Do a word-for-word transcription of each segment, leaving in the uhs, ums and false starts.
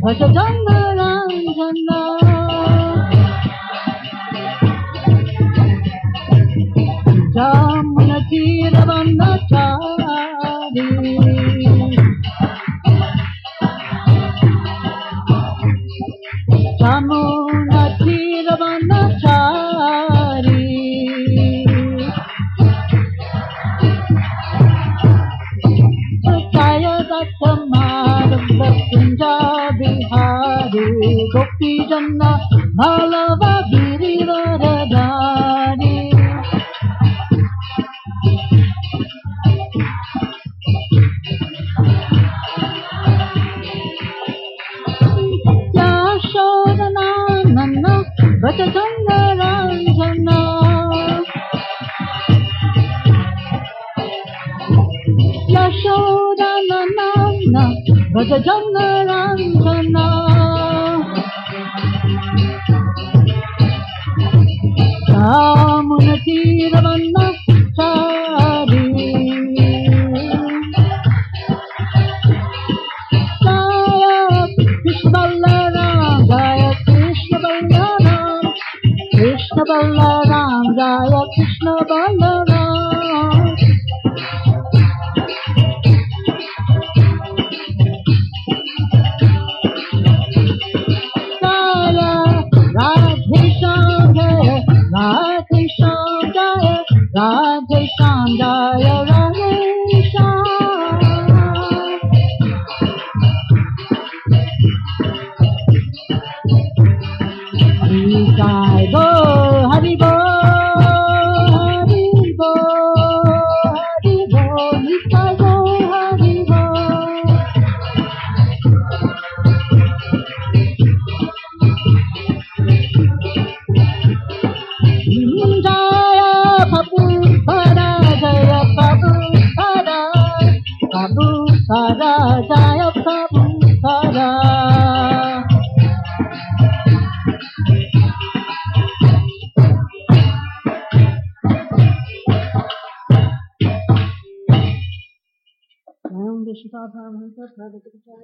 Bhajanna Ranjana Jamuna Tiravannachari Jamuna Tiravannachari Jaya Datta Madhava Kunjabihari Gopi Janna Bhalava Girivaradhari Yashodananana Bhajanna Ranjana Yashodananana Bhajanna Ranjana Jamuna Tiravannachari Jaya Krishna Balaram Jaya Krishna Balaram Krishna Balaram Jaya Krishna Balaram Jaya Radhe Shyam Jaya Radhe Shyam Jaya Radhe Shyam Jaya Radhe Shyam Jai Bo Hari Bo Hari Bo Hari Bo Jai Bo Hari Bo Jaya Prabhupada Jaya Prabhupada Prabhupada Jaya Prabhupada Om Vishnu Paramahansa Prabhupada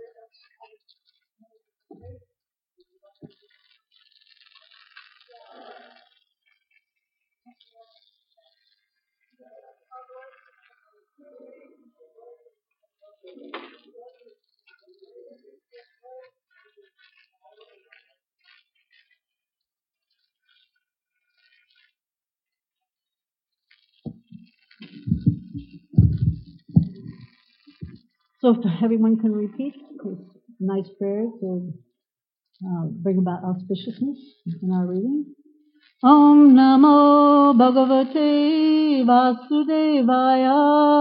So if everyone can repeat this nice prayer to uh, bring about auspiciousness in our reading. Om Namo Bhagavate Vasudevaya.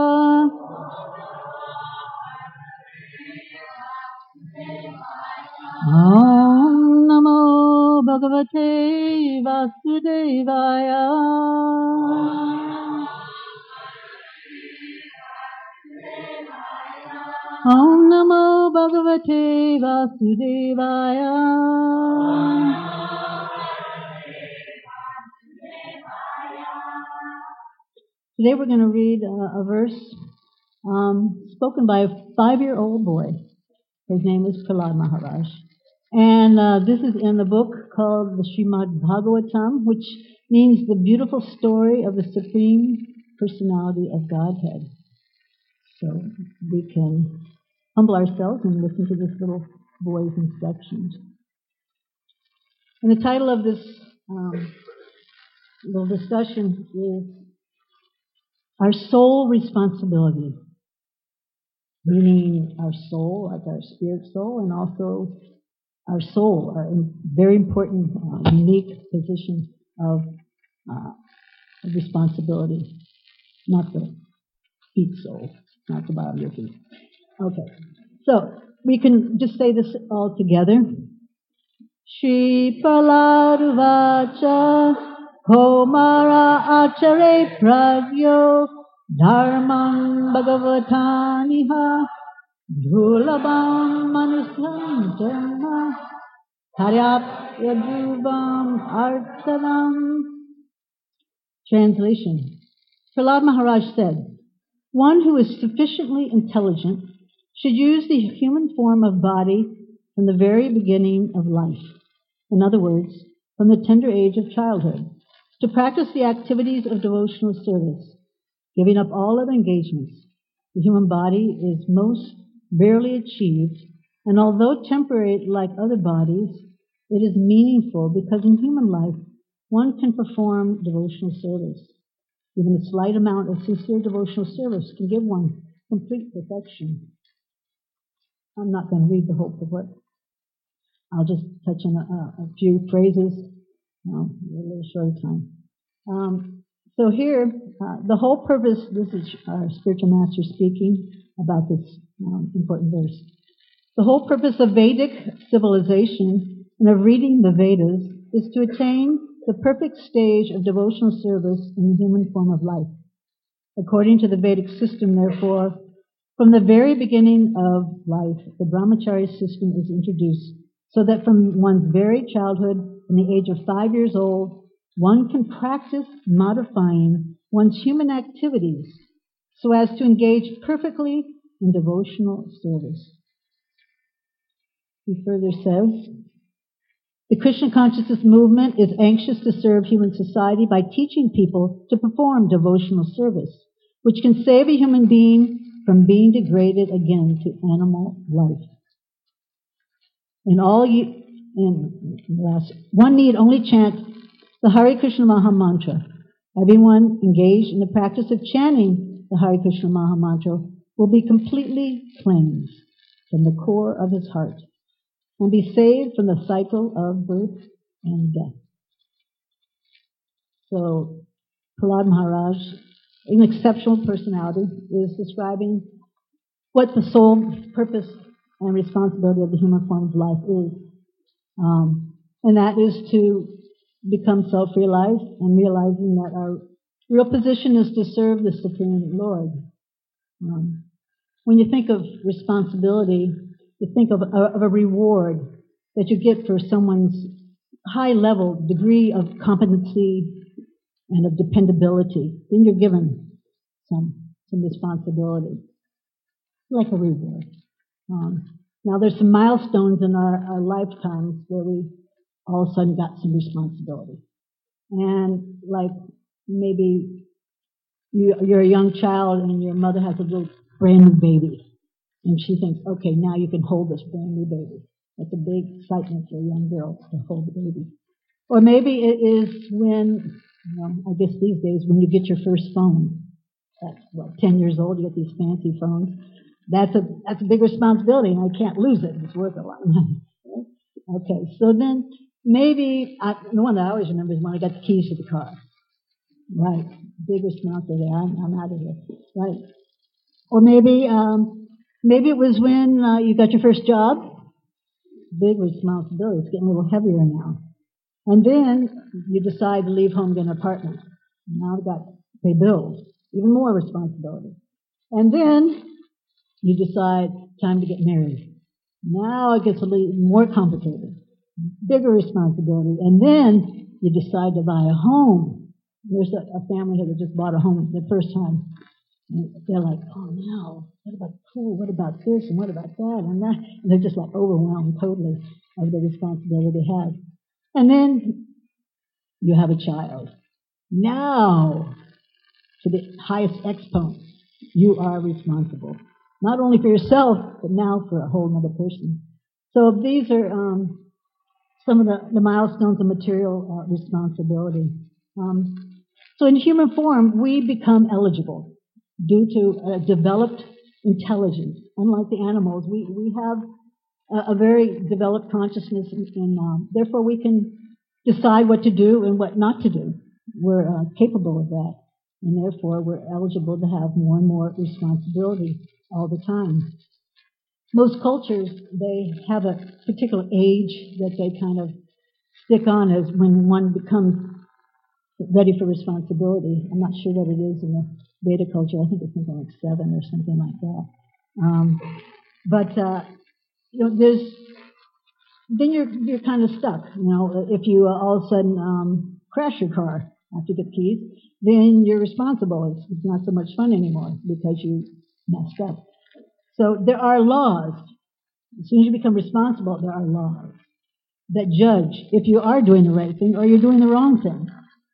Om Namo Bhagavate Vasudevaya. Om Namo Bhagavate Vasudevaya. Today we're going to read a, a verse um, spoken by a five-year-old boy. His name is Prahlad Maharaj. And uh, this is in the book called the Srimad Bhagavatam, which means the beautiful story of the Supreme Personality of Godhead. So we can humble ourselves and listen to this little boy's instructions. And the title of this um, little discussion is Our Soul Responsibility, meaning our soul, like our spirit soul, and also our soul, our very important, uh, unique position of uh, responsibility, not the feet soul, not the bottom of your feet. Okay, so we can just say this all together. Shri Prahlad Komara Achare Pragyo Dharmam Bhagavataniha Dhulabam Manusam Janma Taryapya Dhruvam Arthanam. Translation. Prahlad Maharaj said, one who is sufficiently intelligent should use the human form of body from the very beginning of life. In other words, from the tender age of childhood, to practice the activities of devotional service, giving up all other engagements. The human body is most rarely achieved, and although temporary like other bodies, it is meaningful because in human life, one can perform devotional service. Even a slight amount of sincere devotional service can give one complete perfection. I'm not going to read the whole book. I'll just touch on a, a few phrases. Well, a little short time. Um, so here, uh, the whole purpose, this is our spiritual master speaking about this um, important verse. The whole purpose of Vedic civilization and of reading the Vedas is to attain the perfect stage of devotional service in the human form of life. According to the Vedic system, therefore, from the very beginning of life, the brahmacharya system is introduced so that from one's very childhood, from the age of five years old, one can practice modifying one's human activities so as to engage perfectly in devotional service. He further says, the Krishna consciousness movement is anxious to serve human society by teaching people to perform devotional service, which can save a human being from being degraded again to animal life. In all you, in last, one need only chant the Hare Krishna Maha Mantra. Everyone engaged in the practice of chanting the Hare Krishna Maha Mantra will be completely cleansed from the core of his heart and be saved from the cycle of birth and death. So, Prahlad Maharaj, an exceptional personality, is describing what the sole purpose and responsibility of the human form of life is. Um, and that is to become self-realized and realizing that our real position is to serve the Supreme Lord. Um, when you think of responsibility, you think of a, of a reward that you get for someone's high-level degree of competency and of dependability. Then you're given some some responsibility, like a reward. Um, now, there's some milestones in our, our lifetimes where we all of a sudden got some responsibility. And like maybe you, you're a young child and your mother has a little brand new baby. And she thinks, okay, now you can hold this brand new baby. That's a big excitement for a young girl to hold the baby. Or maybe it is when, you know, I guess these days, when you get your first phone. At, what, ten years old, you get these fancy phones. That's a, that's a big responsibility, and I can't lose it. It's worth a lot of money. Okay, so then maybe, I, the one that I always remember is when I got the keys to the car. Right, big responsibility. I'm, I'm out of here. Right. Or maybe, um, maybe it was when uh, you got your first job. Big responsibility. It's getting a little heavier now. And then you decide to leave home, get an apartment. Now you've got to pay bills. Even more responsibility. And then you decide, time to get married. Now it gets a little more complicated. Bigger responsibility. And then you decide to buy a home. There's a, a family here that just bought a home the first time. And they're like, oh no, what about the pool? What about this? And what about that? And that? And they're just like overwhelmed totally of the responsibility they have. And then you have a child. Now, to the highest exponent, you are responsible. Not only for yourself, but now for a whole other person. So these are um, some of the, the milestones of material uh, responsibility. Um, so in human form, we become eligible due to a developed intelligence. Unlike the animals, we, we have a, a very developed consciousness, and, and um, therefore we can decide what to do and what not to do. We're uh, capable of that, and therefore we're eligible to have more and more responsibility all the time. Most cultures, they have a particular age that they kind of stick on as when one becomes ready for responsibility. I'm not sure what it is in the Veda culture. I think it's something like seven or something like that. Um, but uh, you know, there's then you're you're kind of stuck. You know, if you uh, all of a sudden um, crash your car after you get the keys, then you're responsible. It's, it's not so much fun anymore because you messed up. So there are laws As soon as you become responsible, there are laws that judge if you are doing the right thing or you're doing the wrong thing.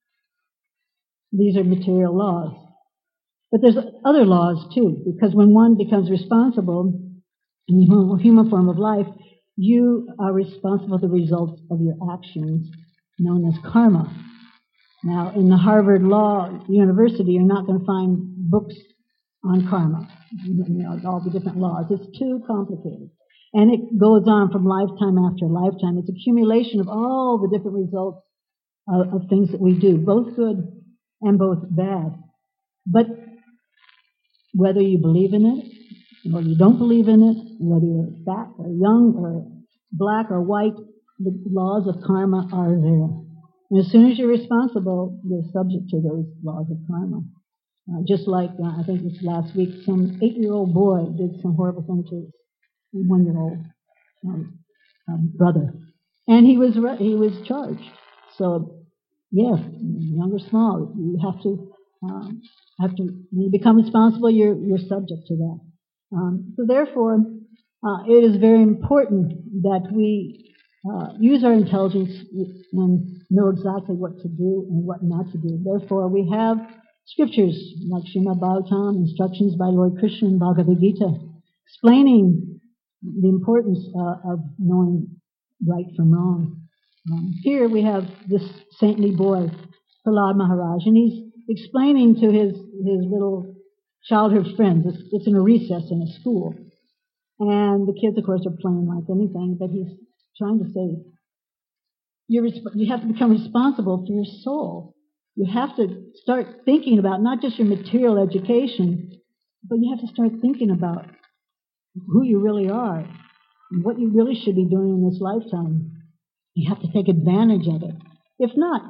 These are material laws. But there's other laws too, because when one becomes responsible in the human form of life, you are responsible for the results of your actions, known as karma. Now, in the Harvard Law University, you're not going to find books on karma, you know, all the different laws. It's too complicated. And it goes on from lifetime after lifetime. It's accumulation of all the different results of, of things that we do, both good and both bad. But whether you believe in it or you don't believe in it, whether you're fat or young or black or white, the laws of karma are there. And as soon as you're responsible, you're subject to those laws of karma. Uh, just like, uh, I think it was last week, some eight-year-old boy did some horrible thing to his one-year-old um, um, brother. And he was re- he was charged. So, yes, young or small, you have to, um, have to, when you become responsible, you're, you're subject to that. Um, so therefore, uh, it is very important that we uh, use our intelligence and know exactly what to do and what not to do. Therefore, we have scriptures like Srimad Bhagavatam, instructions by Lord Krishna in Bhagavad Gita, explaining the importance uh, of knowing right from wrong. Um, here we have this saintly boy, Prahlad Maharaj, and he's explaining to his, his little childhood friends. It's, it's in a recess in a school. And the kids, of course, are playing like anything, but he's trying to say, you're, you have to become responsible for your soul. You have to start thinking about not just your material education, but you have to start thinking about who you really are and what you really should be doing in this lifetime. You have to take advantage of it. If not,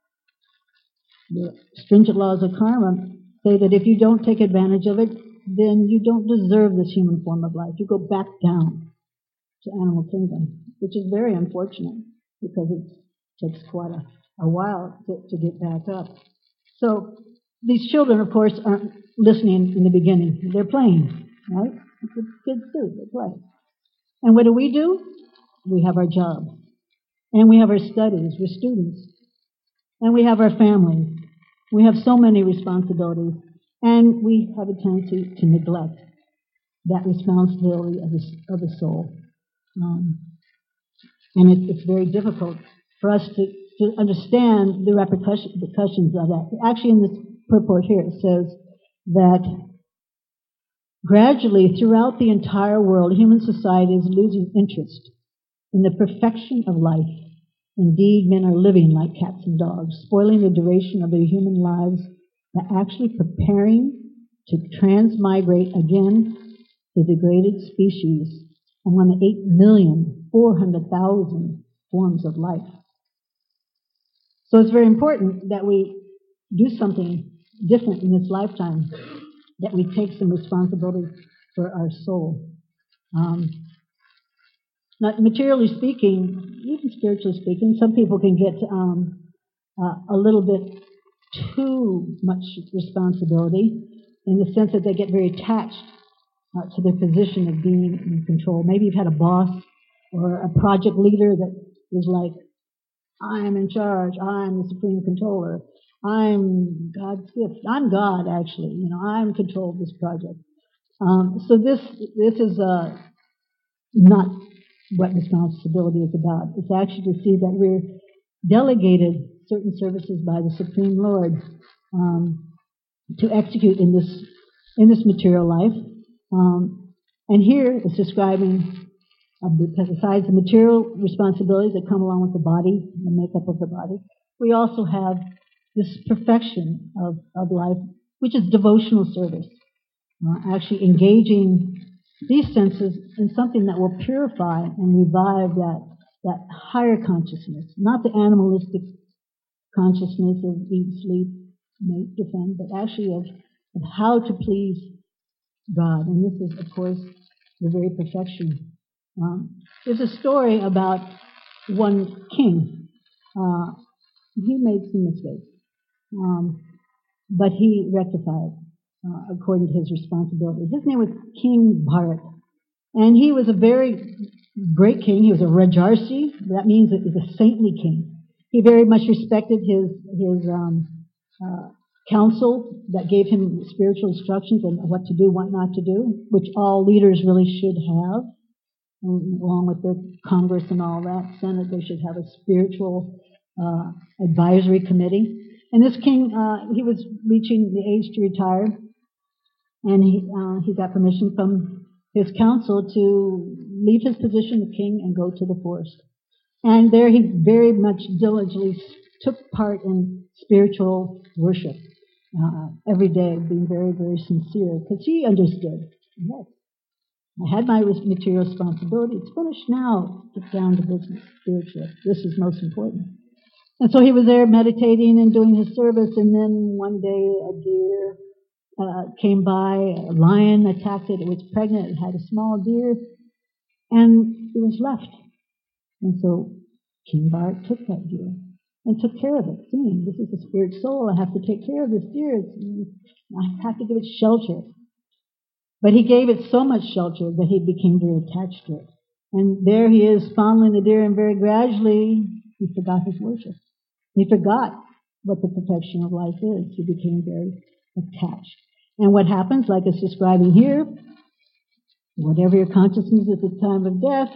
the stringent laws of karma say that if you don't take advantage of it, then you don't deserve this human form of life. You go back down to animal kingdom, which is very unfortunate because it takes quite a, a while to, to get back up. So these children, of course, aren't listening in the beginning. They're playing, right? That's what kids do. They play. And what do we do? We have our jobs. And we have our studies. We're students. And we have our families. We have so many responsibilities. And we have a tendency to neglect that responsibility of the, of the soul. Um, and it, it's very difficult for us to, to understand the repercussion, repercussions of that. Actually, in this purport here, it says that gradually, throughout the entire world, human society is losing interest in the perfection of life. Indeed, men are living like cats and dogs, spoiling the duration of their human lives by actually preparing to transmigrate again the degraded species among the eight million four hundred thousand forms of life. So it's very important that we do something different in this lifetime, that we take some responsibility for our soul. Um, not materially speaking, even spiritually speaking, some people can get um, uh, a little bit too much responsibility in the sense that they get very attached uh, to their position of being in control. Maybe you've had a boss or a project leader that is like, I'm in charge, I'm the supreme controller, I'm God's gift, I'm God actually, you know, I'm in control of this project. Um, so this this is uh, not what responsibility is about. It's actually to see that we're delegated certain services by the Supreme Lord um, to execute in this in this material life. Um, and here it's describing, uh, besides the material responsibilities that come along with the body, the makeup of the body, we also have this perfection of, of life, which is devotional service. Uh, actually engaging these senses in something that will purify and revive that, that higher consciousness, not the animalistic consciousness of eat, sleep, mate, defend, but actually of, of how to please God. And this is, of course, the very perfection. Um, there's a story about one king. Uh, he made some mistakes, um, but he rectified uh, according to his responsibility. His name was King Bharat, and he was a very great king. He was a Rajarsi. That means that he's a saintly king. He very much respected his his um, uh, council that gave him spiritual instructions on what to do, what not to do, which all leaders really should have, and along with the Congress and all that, Senate. They should have a spiritual uh, advisory committee. And this king, uh, he was reaching the age to retire, and he uh, he got permission from his council to leave his position of king and go to the forest. And there he very much diligently took part in spiritual worship uh, every day, being very, very sincere, because he understood, yes, I had my material responsibility. It's finished now. Get down to business, spiritual. This is most important. And so he was there meditating and doing his service, and then one day a deer uh, came by, a lion attacked it, it was pregnant, it had a small deer, and it was left. And so King Bart took that deer and took care of it, seeing this is a spirit soul, I have to take care of this deer, it's, I have to give it shelter. But he gave it so much shelter that he became very attached to it. And there he is fondling the deer, and very gradually he forgot his worship. He forgot what the perfection of life is. He became very attached. And what happens, like it's describing here, whatever your consciousness at the time of death,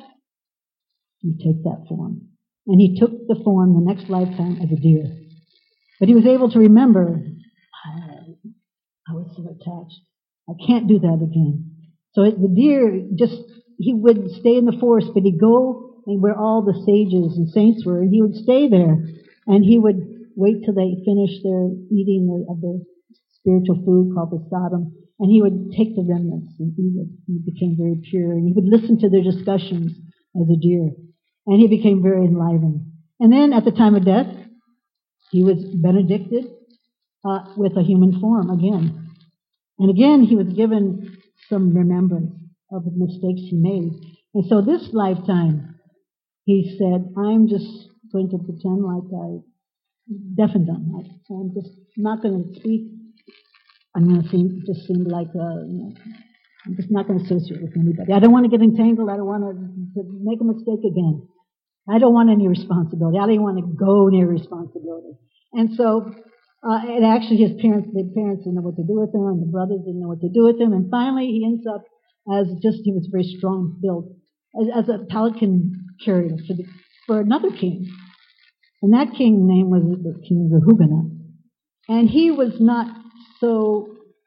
you take that form. And he took the form the next lifetime as a deer. But he was able to remember, I, I was so attached. I can't do that again. So it, the deer just, he would stay in the forest, but he'd go and where all the sages and saints were, and he would stay there, and he would wait till they finished their eating of the spiritual food called the sadam, and he would take the remnants and eat it. He became very pure, and he would listen to their discussions as a deer, and he became very enlivened. And then at the time of death, he was benedicted uh, with a human form again. And again, he was given some remembrance of the mistakes he made. And so this lifetime, he said, I'm just going to pretend like I deaf and dumb. I, I'm just not going to speak. I'm going to seem, just seem like, a, you know, I'm just not going to associate with anybody. I don't want to get entangled. I don't want to, to make a mistake again. I don't want any responsibility. I don't want to go near responsibility. And so, uh, and actually his parents, the parents didn't know what to do with him, and the brothers didn't know what to do with him, and finally he ends up as just, he was very strong built, as, as a pelican carrier for, the, for another king. And that king's name was the King Rahugana. And he was not so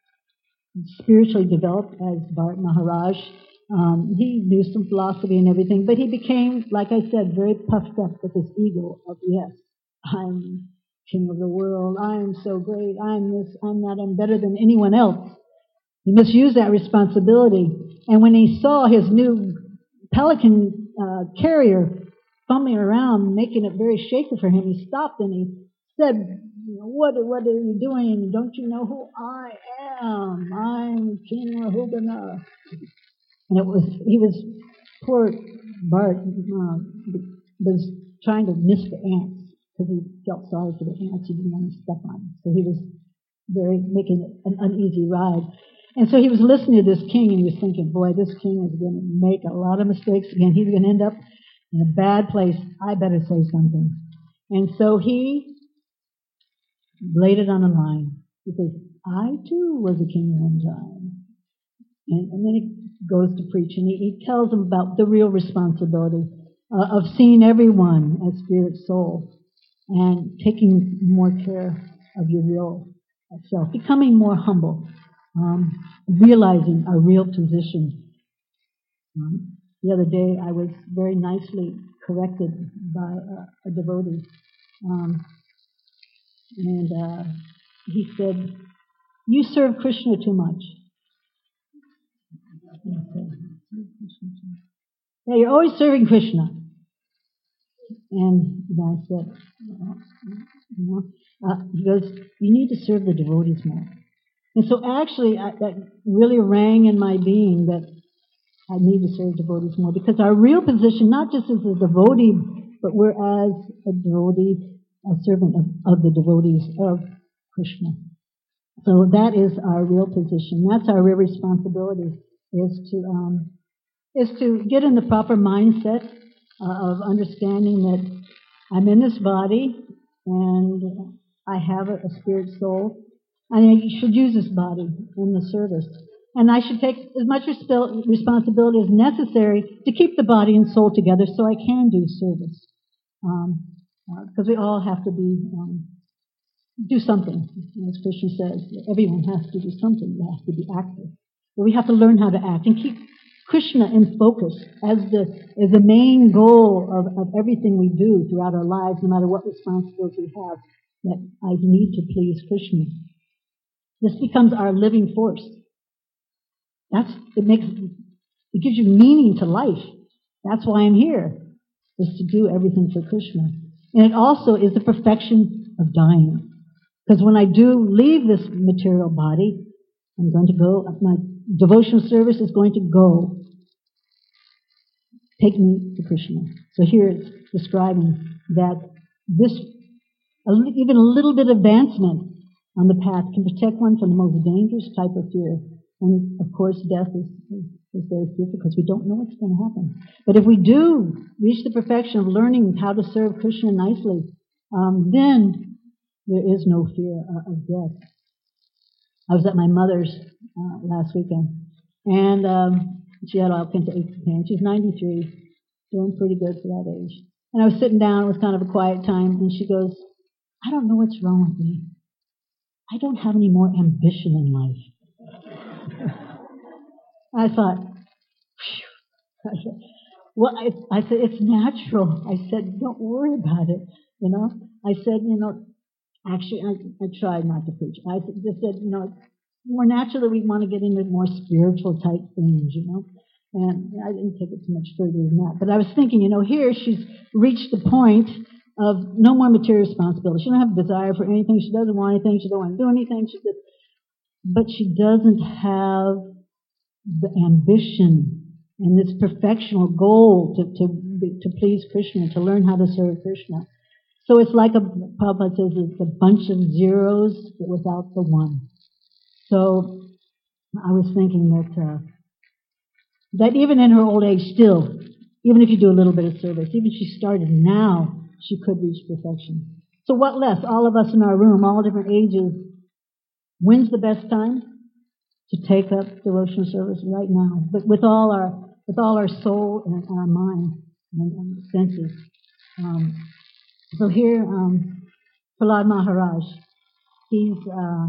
spiritually developed as Bharat Maharaj. Um, he knew some philosophy and everything, but he became, like I said, very puffed up with his ego of, yes, I'm king of the world, I'm so great, I'm this, I'm that, I'm better than anyone else. He misused that responsibility. And when he saw his new pelican uh, carrier fumbling around, making it very shaky for him, he stopped and he said, you know, what, what are you doing? Don't you know who I am? I'm King Rahugana. And it was, he was, poor Bart uh, was trying to miss the ants because he felt sorry for the ants. He didn't want to step on them. So he was very, making it an uneasy ride. And so he was listening to this king, and he was thinking, boy, this king is going to make a lot of mistakes again. He's going to end up in a bad place. I better say something. And so he laid it on the line. He says, I too was a king one time. And, and then he goes to preach, and he, he tells them about the real responsibility uh, of seeing everyone as spirit soul and taking more care of your real self, becoming more humble, um, realizing our real position. Um, the other day, I was very nicely corrected by a, a devotee, um, and uh, he said, "You serve Krishna too much." Yeah, you're always serving Krishna. And the guy said, you know, uh, he goes, you need to serve the devotees more. And so actually, I, that really rang in my being that I need to serve devotees more, because our real position, not just as a devotee, but we're as a devotee, a servant of, of the devotees of Krishna. So that is our real position. That's our real responsibility, is to um, is to get in the proper mindset uh, of understanding that I'm in this body and I have a, a spirit soul, and I should use this body in the service. And I should take as much resp- responsibility as necessary to keep the body and soul together so I can do service. Um, because we all have to be um, do something. As Krishna says, everyone has to do something. You have to be active. But we have to learn how to act and keep Krishna in focus as the as the main goal of, of everything we do throughout our lives, no matter what responsibilities we have, that I need to please Krishna. This becomes our living force. That's it makes it gives you meaning to life. That's why I'm here, is to do everything for Krishna. And it also is the perfection of dying. Because when I do leave this material body, I'm going to go, my devotional service is going to go take me to Krishna. So here it's describing that this, even a little bit of advancement on the path can protect one from the most dangerous type of fear. And of course, death is, is, is very fearful because we don't know what's going to happen. But if we do reach the perfection of learning how to serve Krishna nicely, um, then there is no fear of death. I was at my mother's uh, last weekend, and um, she had all kinds of aches and pains. She's ninety-three, doing pretty good for that age. And I was sitting down, it was kind of a quiet time, and she goes, I don't know what's wrong with me. I don't have any more ambition in life. I thought, phew. I said, well, I, I said, it's natural. I said, don't worry about it, you know. I said, you know, actually, I, I tried not to preach. I just said, you know, more naturally we want to get into more spiritual type things, you know. And I didn't take it too much further than that. But I was thinking, you know, here she's reached the point of no more material responsibility. She doesn't have a desire for anything. She doesn't want anything. She doesn't want to do anything. She just, but she doesn't have the ambition and this perfectional goal to, to, to please Krishna, to learn how to serve Krishna. So it's like a, Prabhupada says, it's a bunch of zeros but without the one. So I was thinking that uh, that even in her old age still, even if you do a little bit of service, even if she started now, she could reach perfection. So what less? All of us in our room, all different ages, when's the best time to take up devotional service? Right now, but with all our with all our soul and our mind and our senses. Um, so here, um, Prahlad Maharaj, he's uh,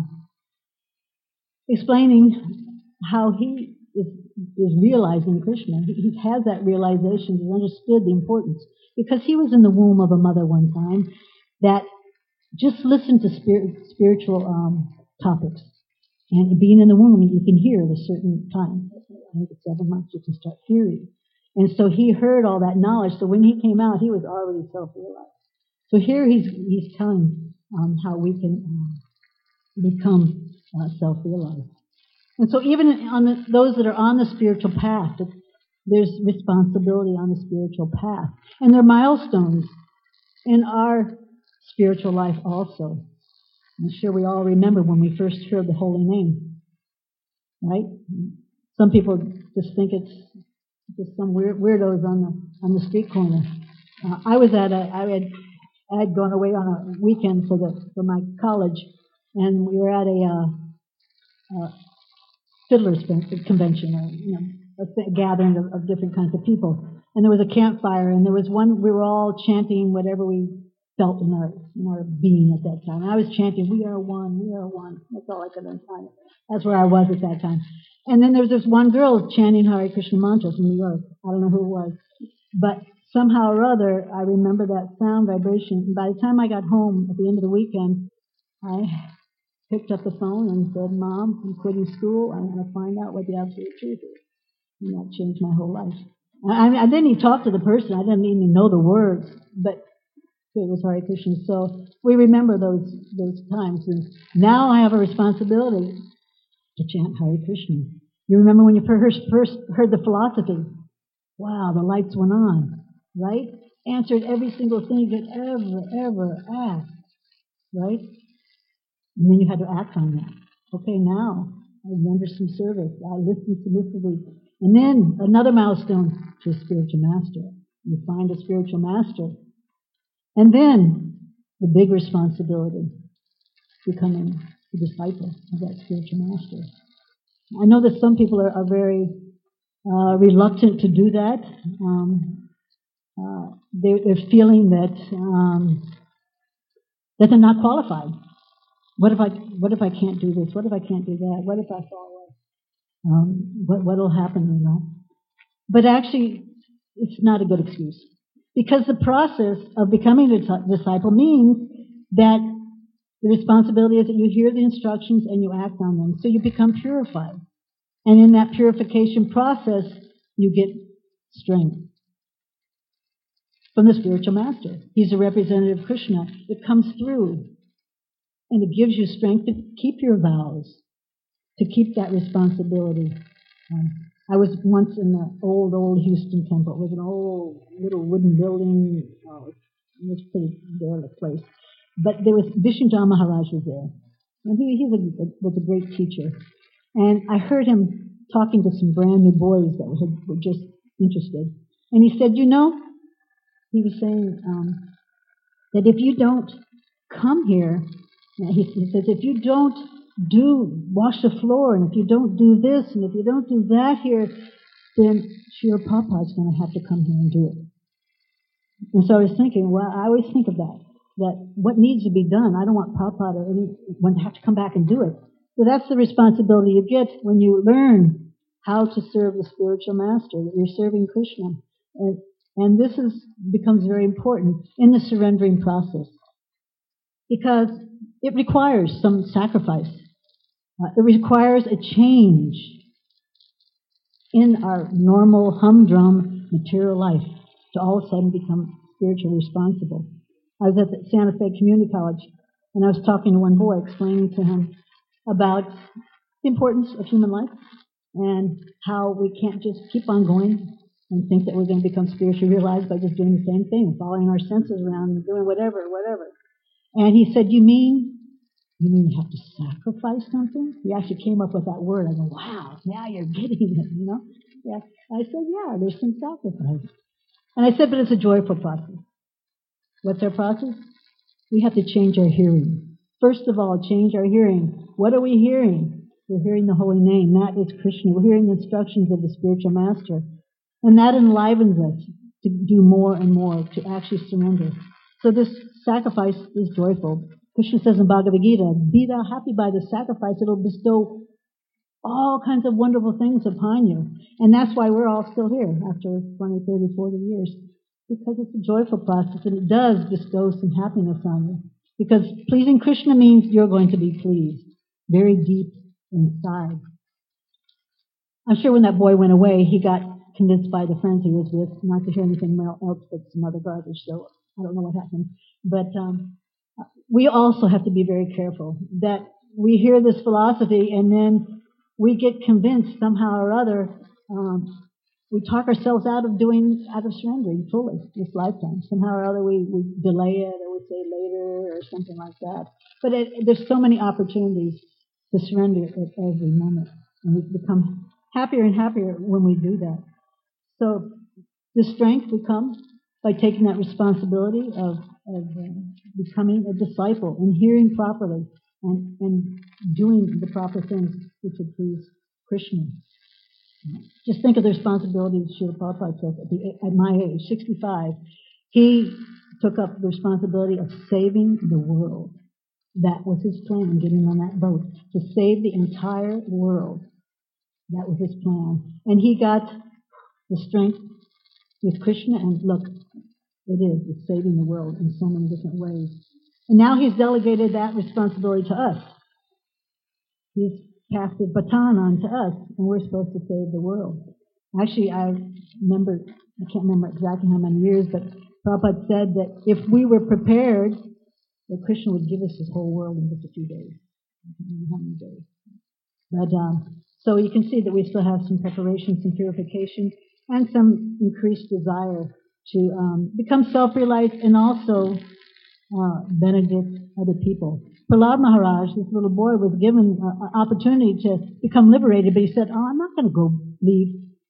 explaining how he is, is realizing Krishna. He, he has that realization. He's understood the importance because he was in the womb of a mother one time that just listened to spirit, spiritual um, topics. And being in the womb, you can hear at a certain time. I think it's seven months you can start hearing. And so he heard all that knowledge. So when he came out, he was already self-realized. So here he's he's telling um, how we can um, become uh, self-realized. And so even on the, those that are on the spiritual path, there's responsibility on the spiritual path. And there are milestones in our spiritual life also. I'm sure we all remember when we first heard the holy name, right? Some people just think it's just some weird weirdos on the on the street corner. Uh, I was at a I had I had gone away on a weekend for the for my college, and we were at a uh, uh, fiddlers convention, or you know, a th- gathering of, of different kinds of people. And there was a campfire, and there was one. We were all chanting whatever we felt in our in our being at that time. And I was chanting, "We are one, we are one." That's all I could find. That's where I was at that time. And then there was this one girl chanting Hare Krishna mantra from New York. I don't know who it was, but somehow or other, I remember that sound vibration. And by the time I got home at the end of the weekend, I picked up the phone and said, "Mom, I'm quitting school. I want to find out what the absolute truth is." And that changed my whole life. I, I didn't even talk to the person. I didn't even know the words, but it was Hare Krishna. So we remember those those times. And now I have a responsibility to chant Hare Krishna. You remember when you first, first heard the philosophy? Wow, the lights went on, right? Answered every single thing you could ever, ever ask, right? And then you had to act on that. Okay, now I render some service. I listen submissively And then another milestone to a spiritual master. You find a spiritual master. And then the big responsibility, becoming a disciple of that spiritual master. I know that some people are, are very uh, reluctant to do that. Um, uh, they're, they're feeling that um, that they're not qualified. What if I what if I can't do this? What if I can't do that? What if I fall away? Um, what what'll happen? You know. But actually, it's not a good excuse, because the process of becoming a disciple means that the responsibility is that you hear the instructions and you act on them, so you become purified. And in that purification process, you get strength from the spiritual master. He's a representative of Krishna. It comes through, and it gives you strength to keep your vows, to keep that responsibility. Um, I was once in the old, old Houston temple. It was an old little wooden building. Oh, it was a pretty derelict place. But there was, Vishnujana Maharaj was there. And he, he was, a, was a great teacher. And I heard him talking to some brand new boys that had, were just interested. And he said, you know, he was saying um, that if you don't come here, he, he says, if you don't do, wash the floor, and if you don't do this, and if you don't do that here, then Srila Prabhupada is going to have to come here and do it. And so I was thinking, well, I always think of that, that what needs to be done, I don't want Prabhupada or anyone to have to come back and do it. So that's the responsibility you get when you learn how to serve the spiritual master, that you're serving Krishna. And, and this is becomes very important in the surrendering process, because it requires some sacrifice. Uh, it requires a change in our normal humdrum material life to all of a sudden become spiritually responsible. I was at the Santa Fe Community College, and I was talking to one boy, explaining to him about the importance of human life and how we can't just keep on going and think that we're going to become spiritually realized by just doing the same thing, following our senses around and doing whatever, whatever. And he said, you mean, you mean you have to sacrifice something? He actually came up with that word. I go, wow, now you're getting it, you know? Yeah. I said, yeah, there's some sacrifice. And I said, but it's a joyful process. What's our process? We have to change our hearing. First of all, change our hearing. What are we hearing? We're hearing the holy name. That is Krishna. We're hearing the instructions of the spiritual master. And that enlivens us to do more and more, to actually surrender. So this sacrifice is joyful. Krishna says in Bhagavad Gita, be thou happy by the sacrifice. It'll bestow all kinds of wonderful things upon you. And that's why we're all still here after twenty, thirty, forty years. Because it's a joyful process, and it does bestow some happiness on you. Because pleasing Krishna means you're going to be pleased, very deep inside. I'm sure when that boy went away, he got convinced by the friends he was with not to hear anything else but some other garbage, so I don't know what happened. But um, we also have to be very careful that we hear this philosophy and then we get convinced somehow or other, um, we talk ourselves out of doing, out of surrendering fully this lifetime. Somehow or other we, we delay it, or we say later or something like that. But it, there's so many opportunities to surrender at every moment. And we become happier and happier when we do that. So the strength will come by taking that responsibility of, of uh, becoming a disciple and hearing properly and, and doing the proper things which would please Krishna. Just think of the responsibility Srila Prabhupada took at, the, at my age, sixty-five. He took up the responsibility of saving the world. That was his plan, getting on that boat, to save the entire world. That was his plan. And he got the strength with Krishna, and look, it is, it's saving the world in so many different ways. And now he's delegated that responsibility to us. He's passed the baton on to us, and we're supposed to save the world. Actually, I remember, I can't remember exactly how many years, but Prabhupada said that if we were prepared, that Krishna would give us his whole world in just a few days. I don't know how many days. But, um, so you can see that we still have some preparation, some purification, and some increased desire to um, become self-realized and also uh, benedict other people. Prahlad Maharaj, this little boy, was given an opportunity to become liberated, but he said, oh, I'm not going to go leave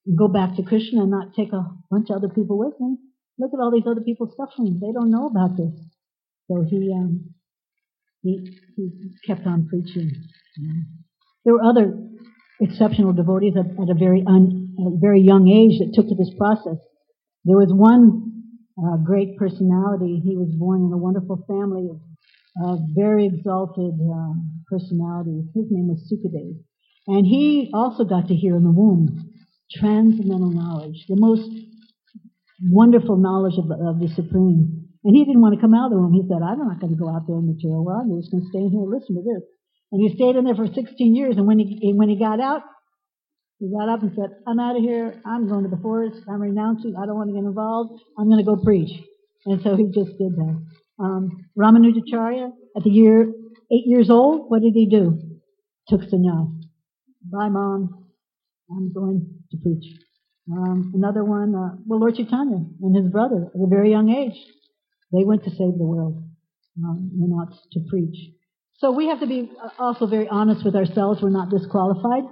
and go back to Krishna and not take a bunch of other people with me. Look at all these other people suffering. They don't know about this. So he um, he, he kept on preaching. Um, there were other exceptional devotees at, at a very un, a very young age that took to this process. There was one uh, great personality. He was born in a wonderful family of uh, very exalted um, personalities. His name was Sukadeva. And he also got to hear in the womb transcendental knowledge, the most wonderful knowledge of the, of the Supreme. And he didn't want to come out of the womb. He said, I'm not going to go out there in the material world. I'm just going to stay in here and listen to this. And he stayed in there for sixteen years. And when he, when he got out, he got up and said, I'm out of here. I'm going to the forest. I'm renouncing. I don't want to get involved. I'm going to go preach. And so he just did that. Um, Ramanujacharya, at the year, eight years old, what did he do? Took sannyas. Bye, Mom. I'm going to preach. Um, another one, uh, well, Lord Chaitanya and his brother, at a very young age, they went to save the world, um, went out to preach. So we have to be also very honest with ourselves. We're not disqualified.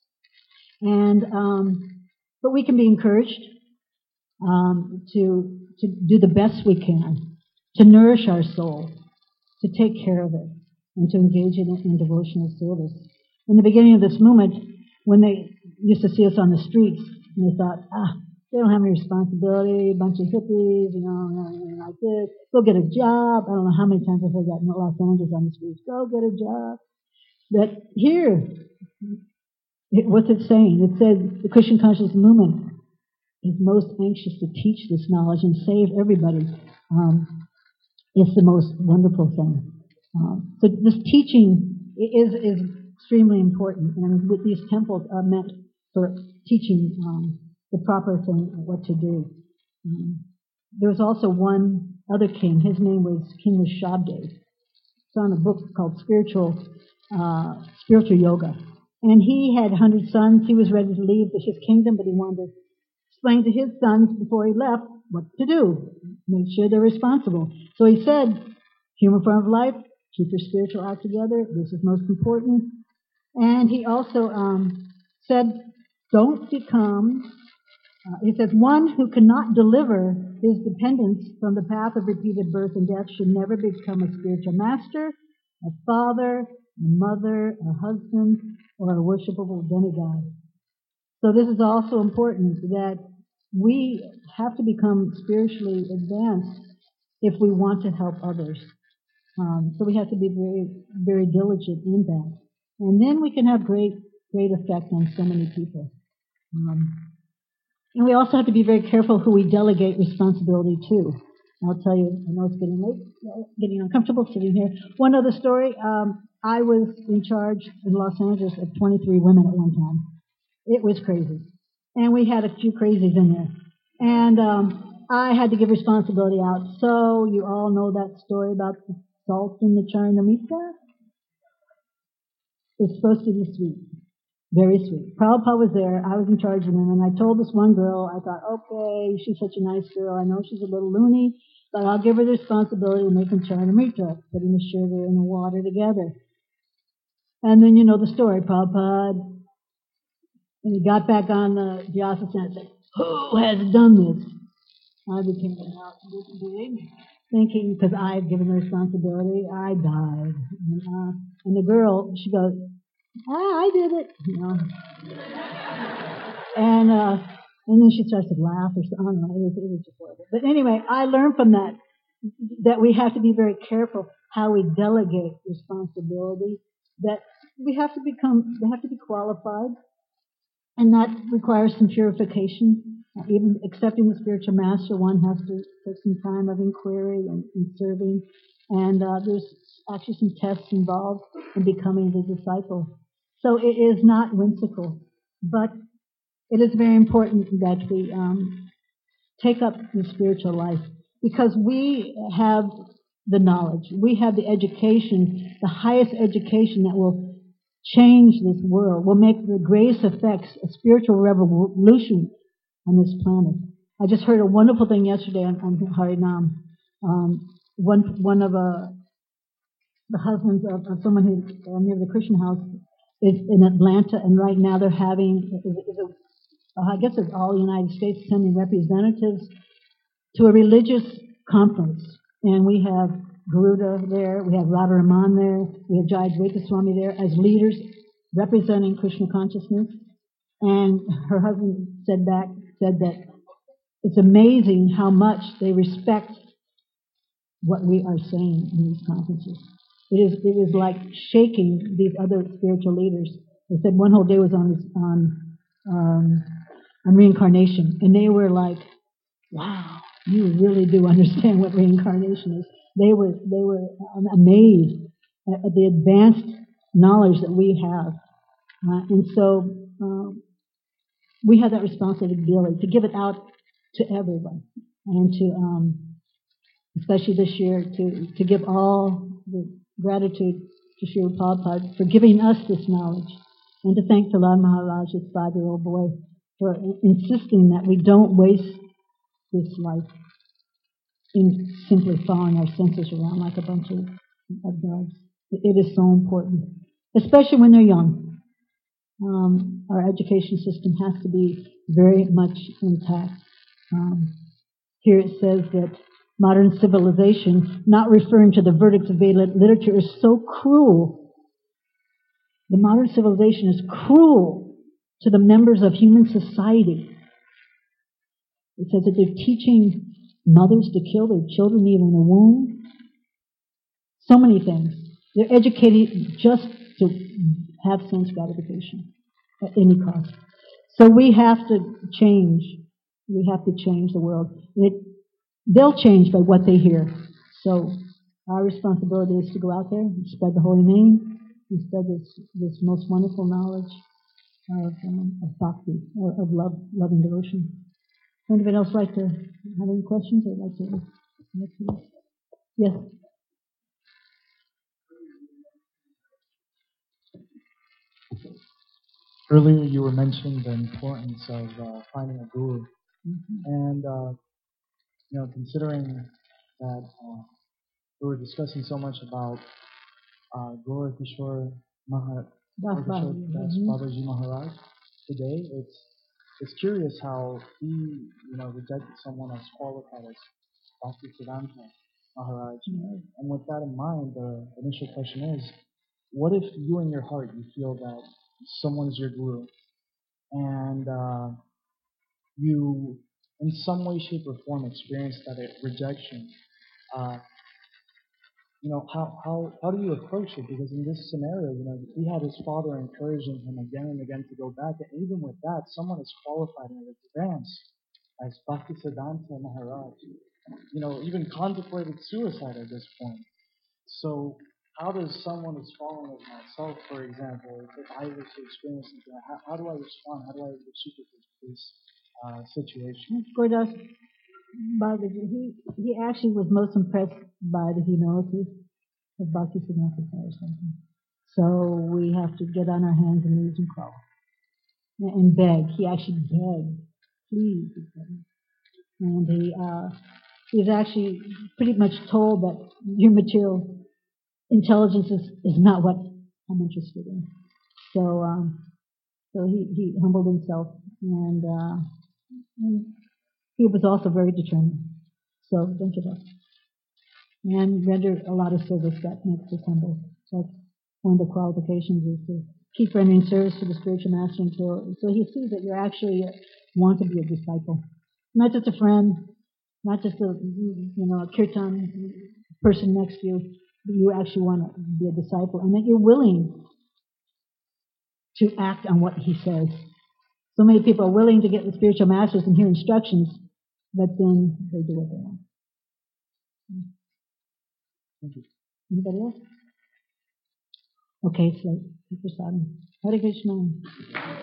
And, um, but we can be encouraged, um, to, to do the best we can, to nourish our soul, to take care of it, and to engage in, in devotional service. In the beginning of this movement, when they used to see us on the streets, and they thought, ah, they don't have any responsibility, a bunch of hippies, you know, like this, go get a job. I don't know how many times I've heard that in Los Angeles on the streets, go get a job. But here, It, what's it saying? It said the Christian conscious movement is most anxious to teach this knowledge and save everybody. Um, it's the most wonderful thing. Um, so this teaching is is extremely important, and with these temples are meant for teaching um, the proper thing, what to do. Um, there was also one other king. His name was King Rishabdev. It's on a book called Spiritual uh, Spiritual Yoga. And he had a hundred sons. He was ready to leave his kingdom, but he wanted to explain to his sons before he left what to do, make sure they're responsible. So he said, human form of life, keep your spiritual act together. This is most important. And he also um, said, don't become, uh, he says, one who cannot deliver his dependents from the path of repeated birth and death should never become a spiritual master, a father, a mother, a husband, or a worshipable demigod. So this is also important, that we have to become spiritually advanced if we want to help others. Um, so we have to be very, very diligent in that. And then we can have great, great effect on so many people. Um, and we also have to be very careful who we delegate responsibility to. I'll tell you, I know it's getting late, getting uncomfortable sitting here. One other story, um, I was in charge in Los Angeles of twenty-three women at one time. It was crazy. And we had a few crazies in there. And um, I had to give responsibility out. So you all know that story about the salt in the Charanamrita? It's supposed to be sweet. Very sweet. Prabhupada was there. I was in charge of them. And I told this one girl, I thought, okay, she's such a nice girl. I know she's a little loony, but I'll give her the responsibility of making Charanamrita, putting the sugar and the water together. And then you know the story, Prabhupada. And he got back on the Vyasa and said, who has done this? I became out big, thinking, because I had given the responsibility, I died. And, uh, and the girl, she goes, ah, I did it. You know. and uh, and then she starts to laugh or something. I don't know, it was, it was just horrible. But anyway, I learned from that that we have to be very careful how we delegate responsibility, that we have to become, we have to be qualified, and that requires some purification. Uh, even accepting the spiritual master, one has to take some time of inquiry and, and serving, and uh, there's actually some tests involved in becoming the disciple. So it is not whimsical, but it is very important that we um, take up the spiritual life, because we have the knowledge, we have the education, the highest education that will change this world, will make the greatest effects, a spiritual revolution on this planet. I just heard a wonderful thing yesterday on, on Harinam. Um, one one of uh, the husbands of, of someone who uh, near the Christian house is in Atlanta, and right now they're having is, is a uh, I guess it's all the United States, sending representatives to a religious conference. And we have Garuda there, we have Radha Raman there, we have Jai Advaita Swami there as leaders representing Krishna consciousness. And her husband said back, said that it's amazing how much they respect what we are saying in these conferences. It is, it is like shaking these other spiritual leaders. They said one whole day was on, on, um, on reincarnation, and they were like, wow, you really do understand what reincarnation is. They were, they were amazed at, at the advanced knowledge that we have. Uh, and so, um, we have that responsibility to give it out to everyone, and to, um, especially this year, to, to give all the gratitude to Srila Prabhupada for giving us this knowledge, and to thank Prahlad Maharaj, his five-year-old boy, for insisting that we don't waste this life in simply following our senses around like a bunch of, of dogs. It is so important, especially when they're young. Um, our education system has to be very much intact. Um, here it says that modern civilization, not referring to the verdicts of Vedic literature, is so cruel. The modern civilization is cruel to the members of human society. It says that they're teaching mothers to kill their children even in the womb. So many things. They're educated just to have sense gratification at any cost. So we have to change. We have to change the world. And it, they'll change by what they hear. So our responsibility is to go out there and spread the holy name, and spread this, this most wonderful knowledge of, um, of bhakti, or of love, love and devotion. Anybody else like to have any questions? I'd like to, like to yes. Earlier, you were mentioning the importance of uh, finding a guru, Mm-hmm. and uh, you know, considering that uh, we were discussing so much about uh, Gaura Kishore Maharaj, Das Babaji. Das Mhm. Babaji Maharaj today, it's it's curious how he, you know, rejected someone as qualified as Bhaktisiddhanta Maharaj. Mhm. And with that in mind, the initial question is, what if you in your heart you feel that someone is your guru, and uh, you, in some way, shape, or form, experience that rejection? Uh, you know, how, how, how do you approach it? Because in this scenario, you know, he had his father encouraging him again and again to go back, and even with that, someone as qualified in advance as Bhaktisiddhanta Maharaj, you know, even contemplated suicide at this point. So how does someone who's following as myself, for example, if I were to experience that, how, how do I respond? How do I reciprocate this uh, situation? Gurdas Babaji, he, he actually was most impressed by the humility of Bhaktisiddhanta Saraswati. So we have to get on our hands and knees and crawl and, and beg. He actually begged, please, he said. And he uh, he's actually pretty much told that your material intelligence is, is not what I'm interested in. So um, so he, he humbled himself, and, uh, and he was also very determined. So don't give up. And render a lot of service that makes us humble. That's one of the qualifications, is to keep rendering service to the spiritual master until, until he sees that you actually want to be a disciple. Not just a friend, not just a, you know, a kirtan person next to you, but you actually want to be a disciple, and that you're willing to act on what he says. So many people are willing to get the spiritual masters and hear instructions, but then they do what they want. Thank you. Anybody else? Okay, so, Hare Krishna.